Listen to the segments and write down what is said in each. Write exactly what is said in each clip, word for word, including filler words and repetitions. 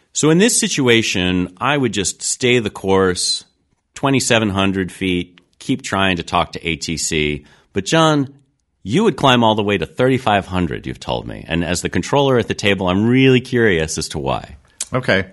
So in this situation, I would just stay the course, twenty-seven hundred feet, keep trying to talk to A T C. But John, you would climb all the way to thirty-five hundred, you've told me. And as the controller at the table, I'm really curious as to why. Okay.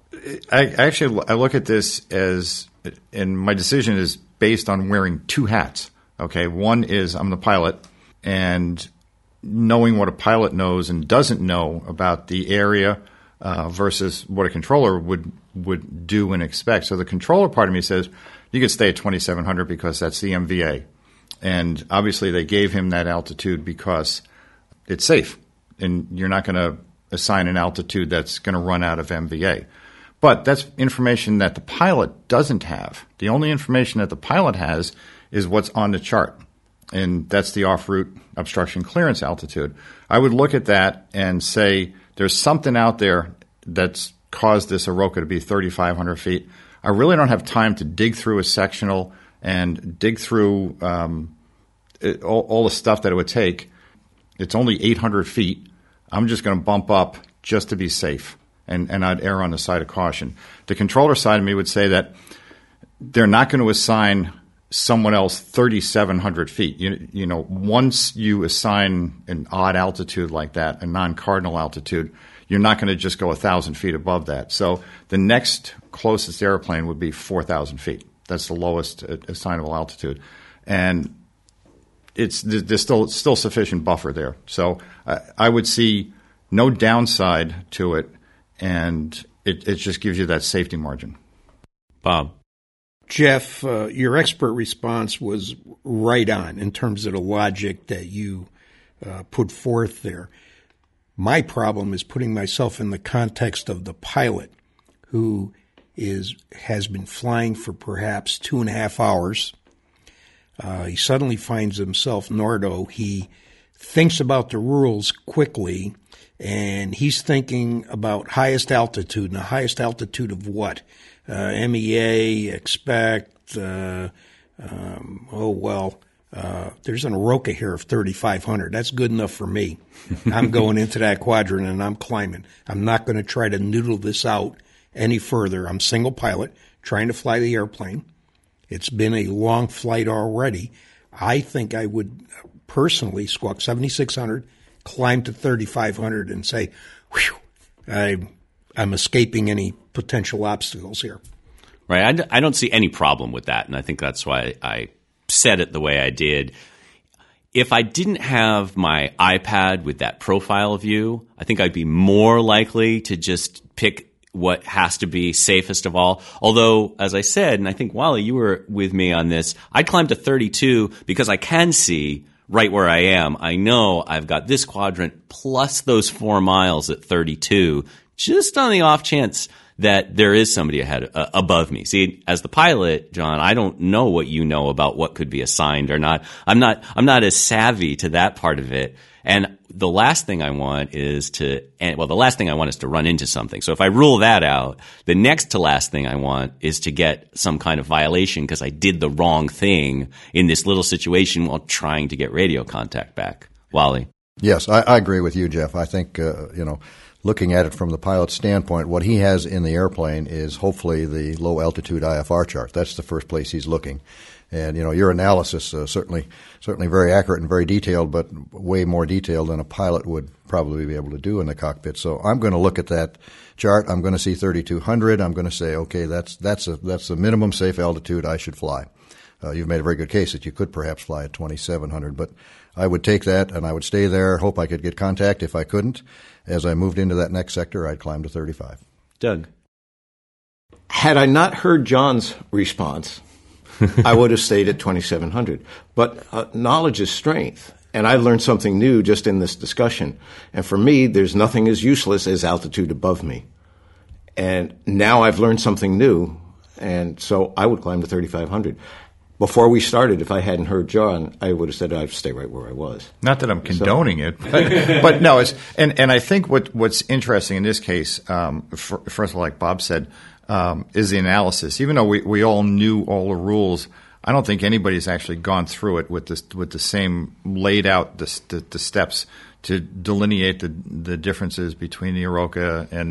I actually I look at this as, and my decision is based on wearing two hats. Okay. One is I'm the pilot, and knowing what a pilot knows and doesn't know about the area uh, versus what a controller would would do and expect. So the controller part of me says you could stay at twenty-seven hundred because that's the M V A. And obviously they gave him that altitude because it's safe, and you're not going to assign an altitude that's going to run out of M V A. But that's information that the pilot doesn't have. The only information that the pilot has is what's on the chart, and that's the off-route obstruction clearance altitude. I would look at that and say there's something out there that's caused this Oroka to be thirty-five hundred feet. I really don't have time to dig through a sectional and dig through um, it, all, all the stuff that it would take. It's only eight hundred feet. I'm just going to bump up just to be safe, and, and I'd err on the side of caution. The controller side of me would say that they're not going to assign someone else thirty-seven hundred feet. You, you know, once you assign an odd altitude like that, a non-cardinal altitude, you're not going to just go one thousand feet above that. So the next closest airplane would be four thousand feet. That's the lowest assignable altitude. And it's there's still still sufficient buffer there. So I, I would see no downside to it, and it, it just gives you that safety margin. Bob. Jeff, uh, your expert response was right on in terms of the logic that you uh, put forth there. My problem is putting myself in the context of the pilot who is has been flying for perhaps two and a half hours. Uh, he suddenly finds himself Nordo. He thinks about the rules quickly, and he's thinking about highest altitude. And the highest altitude of what? Uh, M E A, expect, uh, um, oh, well, uh, there's an Oroka here of thirty-five hundred. That's good enough for me. I'm going into that quadrant, and I'm climbing. I'm not going to try to noodle this out any further. I'm single pilot, trying to fly the airplane. It's been a long flight already. I think I would personally squawk seventy-six hundred, climb to thirty-five hundred, and say, whew, I, I'm escaping any potential obstacles here. Right. I d- I don't see any problem with that, and I think that's why I said it the way I did. If I didn't have my iPad with that profile view, I think I'd be more likely to just pick what has to be safest of all. Although, as I said, and I think, Wally, you were with me on this, I'd climb to thirty-two because I can see right where I am. I know I've got this quadrant plus those four miles at thirty-two, just on the off chance that there is somebody ahead uh, above me. See, as the pilot, John, I don't know what you know about what could be assigned or not. I'm not I'm not as savvy to that part of it. And the last thing I want is to, well, the last thing I want is to run into something. So if I rule that out, the next to last thing I want is to get some kind of violation because I did the wrong thing in this little situation while trying to get radio contact back. Wally? Yes, I, I agree with you, Jeff. I think, uh, you know, looking at it from the pilot's standpoint, what he has in the airplane is hopefully the low-altitude I F R chart. That's the first place he's looking. And, you know, your analysis uh, certainly certainly very accurate and very detailed, but way more detailed than a pilot would probably be able to do in the cockpit. So I'm going to look at that chart. I'm going to see thirty-two hundred. I'm going to say, okay, that's that's a that's the minimum safe altitude I should fly. Uh, you've made a very good case that you could perhaps fly at twenty-seven hundred, but I would take that and I would stay there, hope I could get contact. If I couldn't, as I moved into that next sector, I'd climb to thirty-five. Doug? Had I not heard John's response, I would have stayed at twenty-seven hundred. But uh, knowledge is strength, and I learned something new just in this discussion. And for me, there's nothing as useless as altitude above me. And now I've learned something new, and so I would climb to thirty-five hundred. Before we started, if I hadn't heard John, I would have said I'd stay right where I was. Not that I'm condoning so. it, but, but no, it's and, and I think what, what's interesting in this case, um, for, first of all, like Bob said, um, is the analysis. Even though we, we all knew all the rules, I don't think anybody's actually gone through it with this with the same laid out the, the, the steps to delineate the the differences between the Oroka and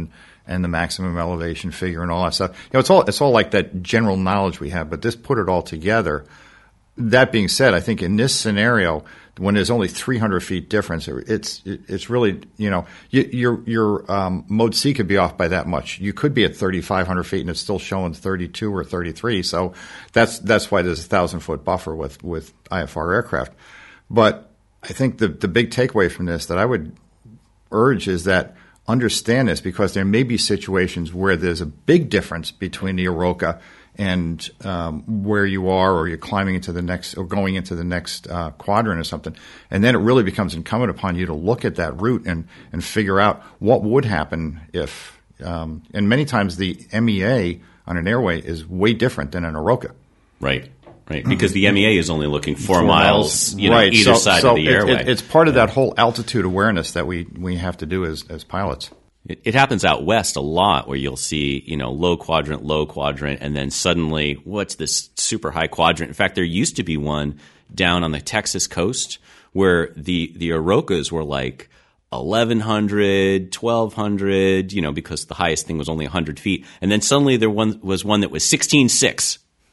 and the maximum elevation figure and all that stuff. You know, it's all it's all like that general knowledge we have, but this put it all together. That being said, I think in this scenario, when there's only three hundred feet difference, it's it's really, you know, your your um, mode C could be off by that much. You could be at thirty-five hundred feet and it's still showing thirty-two or thirty-three. So that's that's why there's a thousand foot buffer with with I F R aircraft. But I think the the big takeaway from this that I would urge is that understand this, because there may be situations where there's a big difference between the Oroka and um, where you are, or you're climbing into the next, or going into the next uh, quadrant or something. And then it really becomes incumbent upon you to look at that route and, and figure out what would happen if, um, and many times the M E A on an airway is way different than an Oroka. Right, right. Because the M E A is only looking four, four miles, you know, right. either so, side so of the it, airway. It, it's part of that whole altitude awareness that we, we have to do as, as pilots. It, it happens out west a lot, where you'll see, you know, low quadrant, low quadrant, and then suddenly, what's this super high quadrant? In fact, there used to be one down on the Texas coast where the the Orokas were like eleven hundred, twelve hundred, you know, because the highest thing was only one hundred feet, and then suddenly there one, was one that was sixteen six.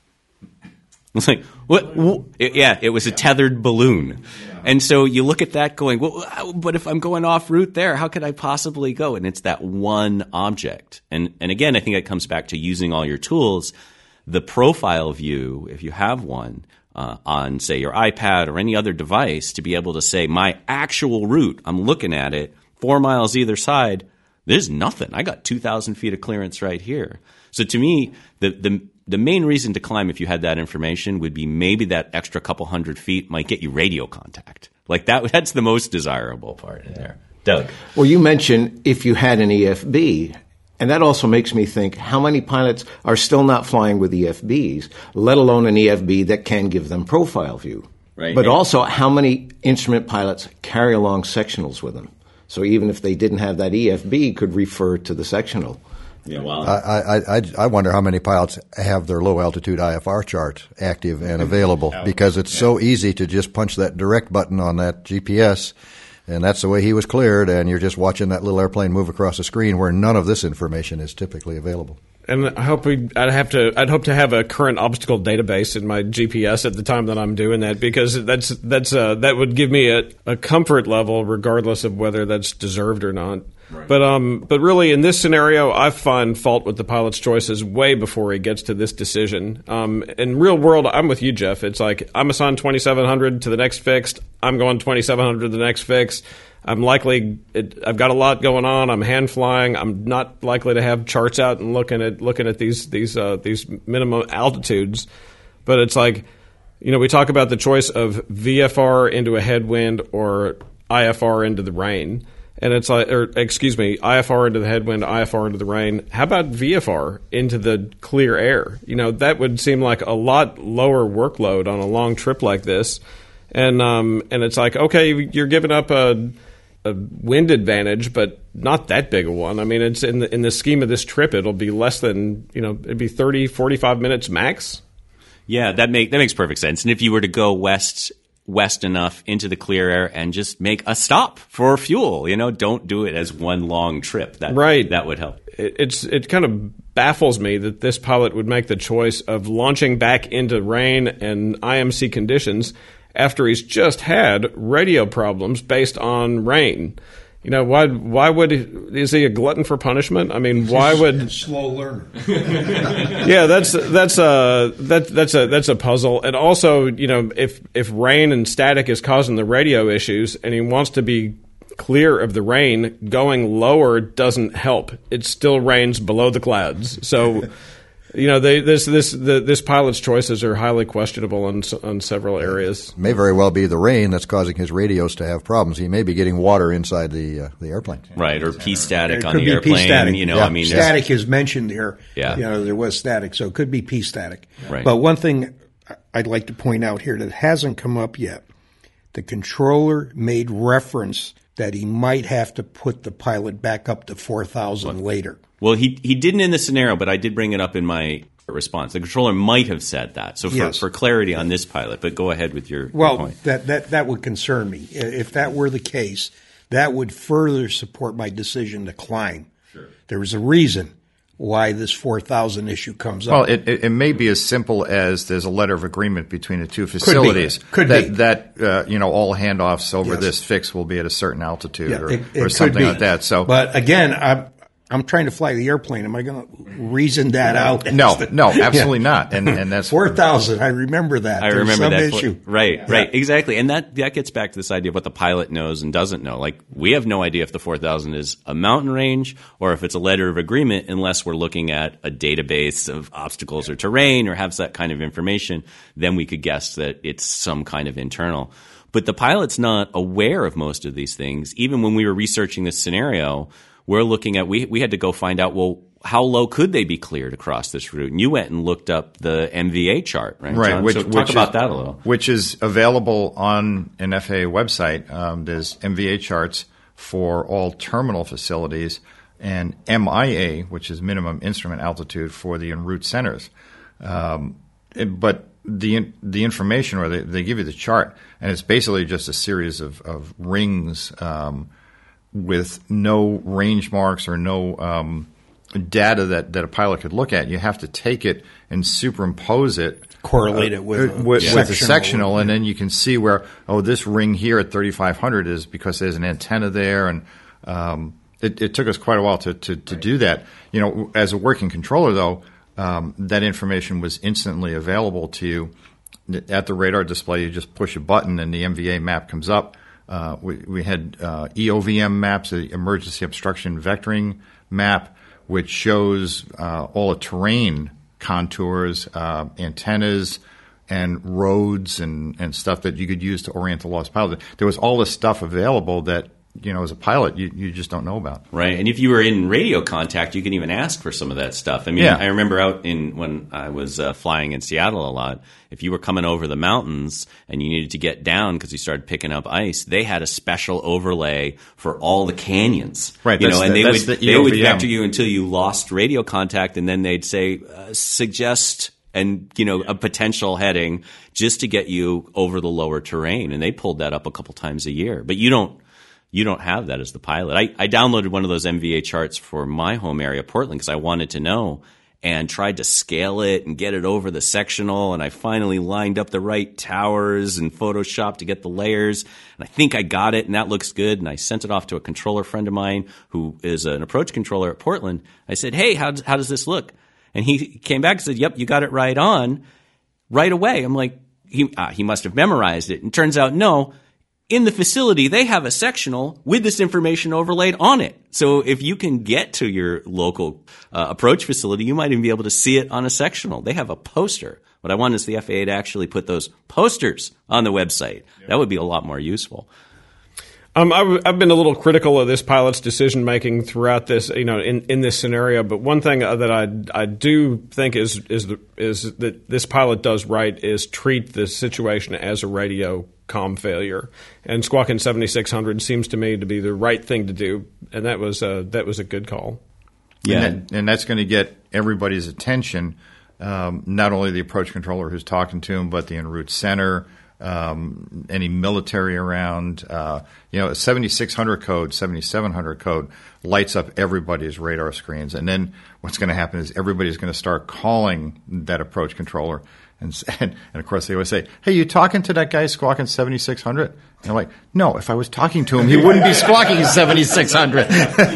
It's like, what? what? It, yeah, it was a tethered balloon. And so you look at that going, well, but if I'm going off route there, how could I possibly go? And it's that one object. And and again, I think it comes back to using all your tools. The profile view, if you have one, uh, on, say, your iPad or any other device, to be able to say, my actual route, I'm looking at it, four miles either side, there's nothing. I got two thousand feet of clearance right here. So to me, the the The main reason to climb, if you had that information, would be maybe that extra couple hundred feet might get you radio contact. Like that, that's the most desirable part in there. Doug. Well, you mentioned if you had an E F B, and that also makes me think how many pilots are still not flying with E F Bs, let alone an E F B that can give them profile view. Right. But also how many instrument pilots carry along sectionals with them. So even if they didn't have that E F B, could refer to the sectional. Yeah, well, I, I, I, I wonder how many pilots have their low altitude I F R chart active and available, because it's so easy to just punch that direct button on that G P S, and that's the way he was cleared, and you're just watching that little airplane move across the screen where none of this information is typically available. And I hope we, I'd have to. I'd hope to have a current obstacle database in my G P S at the time that I'm doing that, because that's that's uh, that would give me a, a comfort level, regardless of whether that's deserved or not. Right. But um, but really, in this scenario, I find fault with the pilot's choices way before he gets to this decision. Um, in real world, I'm with you, Jeff. It's like I'm assigned twenty-seven hundred to the next fixed. I'm going twenty-seven hundred to the next fixed. I'm likely. It, I've got a lot going on. I'm hand flying. I'm not likely to have charts out and looking at looking at these these uh, these minimum altitudes. But it's like, you know, we talk about the choice of V F R into a headwind or I F R into the rain. And it's like, or excuse me, I F R into the headwind, I F R into the rain. How about V F R into the clear air? You know, that would seem like a lot lower workload on a long trip like this. And um, and it's like, okay, you're giving up a, a wind advantage, but not that big a one. I mean, it's in the in the scheme of this trip, it'll be less than, you know, it'd be thirty, forty-five minutes max. Yeah, that make that makes perfect sense. And if you were to go west. west enough into the clear air and just make a stop for fuel, you know, don't do it as one long trip. That, right. That would help. It, it's, it kind of baffles me that this pilot would make the choice of launching back into rain and I M C conditions after he's just had radio problems based on rain. You know, why Why would he, is he a glutton for punishment? I mean, why would a slow learner? Yeah, that's that's a that that's a that's a puzzle. And also, you know, if if rain and static is causing the radio issues, and he wants to be clear of the rain, going lower doesn't help. It still rains below the clouds. So, you know, they, this this the, this pilot's choices are highly questionable on on several areas. It may very well be the rain that's causing his radios to have problems. He may be getting water inside the uh, the airplane, right? Or P static it on could the be airplane. P-static. You know, yeah. I mean, static is mentioned here. Yeah, you know, there was static, so it could be P static. Right. But one thing I'd like to point out here that hasn't come up yet: the controller made reference that he might have to put the pilot back up to four thousand later. Well, he he didn't in this scenario, but I did bring it up in my response. The controller might have said that. So for, yes. for clarity on this pilot, but go ahead with your, well, your point. that, that, that would concern me. If that were the case, that would further support my decision to climb. Sure. There was a reason why this four thousand issue comes up. Well, it, it, it may be as simple as there's a letter of agreement between the two facilities. Could be. Could that, be. That, uh, you know, all handoffs over Yes. this fix will be at a certain altitude Yeah, or, it, it or something could be. like that. So, but again, I'm, I'm trying to fly the airplane. Am I going to reason that out? no, no, absolutely not. And, and that's four thousand. I remember that. I There's remember some that. issue. Right, right, exactly. And that, that gets back to this idea of what the pilot knows and doesn't know. Like, we have no idea if the four thousand is a mountain range or if it's a letter of agreement unless we're looking at a database of obstacles or terrain or has that kind of information. Then we could guess that it's some kind of internal. But the pilot's not aware of most of these things. Even when we were researching this scenario, we're looking at, we, we had to go find out, well, how low could they be cleared across this route? And you went and looked up the M V A chart, right? Right. John? Which, so talk which about is, that a little. Which is available on an F A A website. Um, there's M V A charts for all terminal facilities and M I A, which is minimum instrument altitude for the en route centers. Um, it, but the the information, or they, they give you the chart, and it's basically just a series of, of rings um, with no range marks or no um, data that, that a pilot could look at. You have to take it and superimpose it, correlate it with, uh, a with, with the sectional, sectional, and then you can see where, oh, this ring here at thirty-five hundred is because there's an antenna there, and um, it, it took us quite a while to, to, to do that. You know, as a working controller, though, um, that information was instantly available to you at the radar display. You just push a button, and the M V A map comes up. Uh, we, we had uh, E O V M maps, the Emergency Obstruction Vectoring map, which shows uh, all the terrain contours, uh, antennas, and roads and, and stuff that you could use to orient the lost pilot. There was all this stuff available that, you know, as a pilot, you, you just don't know about. Right. And if you were in radio contact, you can even ask for some of that stuff. I mean, Yeah. I remember out in when I was uh, flying in Seattle a lot, if you were coming over the mountains and you needed to get down because you started picking up ice, they had a special overlay for all the canyons. Right, You that's know, and the- they that's would the they would E O V M. vector you until you lost radio contact, and then they'd say, uh, suggest and, you know, a potential heading just to get you over the lower terrain. And they pulled that up a couple times a year. But you don't You don't have that as the pilot. I, I downloaded one of those M V A charts for my home area, Portland, because I wanted to know, and tried to scale it and get it over the sectional. And I finally lined up the right towers and Photoshop to get the layers. And I think I got it, and that looks good. And I sent it off to a controller friend of mine who is an approach controller at Portland. I said, hey, how does, how does this look? And he came back and said, yep, you got it right on right away. I'm like, he, uh, he must have memorized it. And turns out, no. In the facility, they have a sectional with this information overlaid on it. So if you can get to your local uh, approach facility, you might even be able to see it on a sectional. They have a poster. What I want is the F A A to actually put those posters on the website. Yeah. That would be a lot more useful. Um, I've, I've been a little critical of this pilot's decision making throughout this, you know, in, in this scenario. But one thing that I I do think is is the, is that this pilot does right is treat the situation as a radio comm failure, and squawking seventy-six hundred seems to me to be the right thing to do, and that was a, that was a good call. Yeah, and, that, and that's going to get everybody's attention. Um, not only the approach controller who's talking to him, but the en route center. Um, any military around, uh, you know, a seventy-six hundred code, seventy-seven hundred code lights up everybody's radar screens. And then what's going to happen is everybody's going to start calling that approach controller. And, and, and of course, they always say, hey, you talking to that guy squawking seventy-six hundred? And I'm like, no, if I was talking to him, he wouldn't be squawking seventy-six hundred.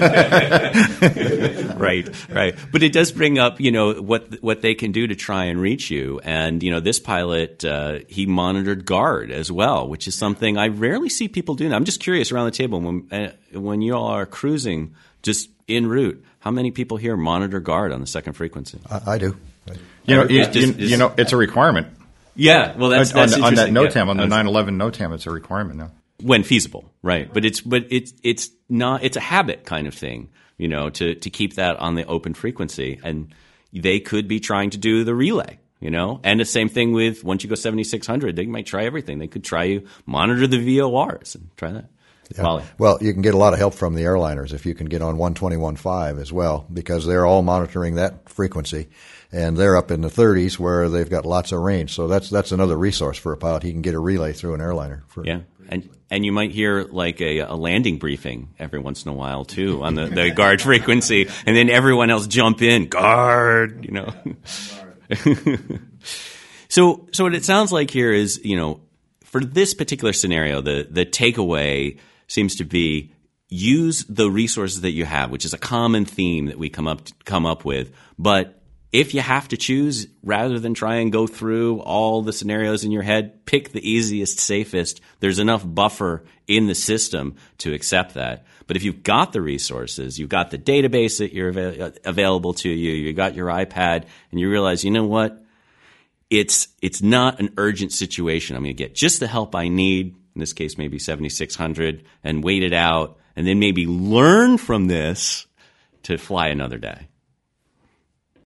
Right, right. But it does bring up, you know, what what they can do to try and reach you. And, you know, this pilot, uh, he monitored guard as well, which is something I rarely see people do. Now, I'm just curious around the table, when uh, when you all are cruising just en route, how many people here monitor guard on the second frequency? I, I do. You know, you, It's just- you, you know, it's a requirement. Yeah, well, that's, on, that's on that interesting. NOTAM, Yeah. on the I was- nine eleven NOTAM, it's a requirement now. when feasible, right? But it's but it's it's not it's a habit kind of thing, you know, to to keep that on the open frequency, and they could be trying to do the relay, you know, and the same thing with once you go seventy-six hundred, they might try everything. They could try you monitor the V O Rs and try that. Yeah. Wally. Well, you can get a lot of help from the airliners if you can get on one twenty-one point five as well, because they're all monitoring that frequency, and they're up in the thirties where they've got lots of range. So that's that's another resource for a pilot. He can get a relay through an airliner. For, yeah, And and you might hear like a, a landing briefing every once in a while too on the, the guard frequency, and then everyone else jump in, guard, you know. so so what it sounds like here is, you know, for this particular scenario, the the takeaway seems to be use the resources that you have, which is a common theme that we come up come up with, but if you have to choose, rather than try and go through all the scenarios in your head, pick the easiest, safest. There's enough buffer in the system to accept that. But if you've got the resources, you've got the database that you're avail- available to you, you got your iPad, and you realize, you know what? It's it's not an urgent situation. I'm going to get just the help I need, in this case maybe seventy-six hundred, and wait it out, and then maybe learn from this to fly another day.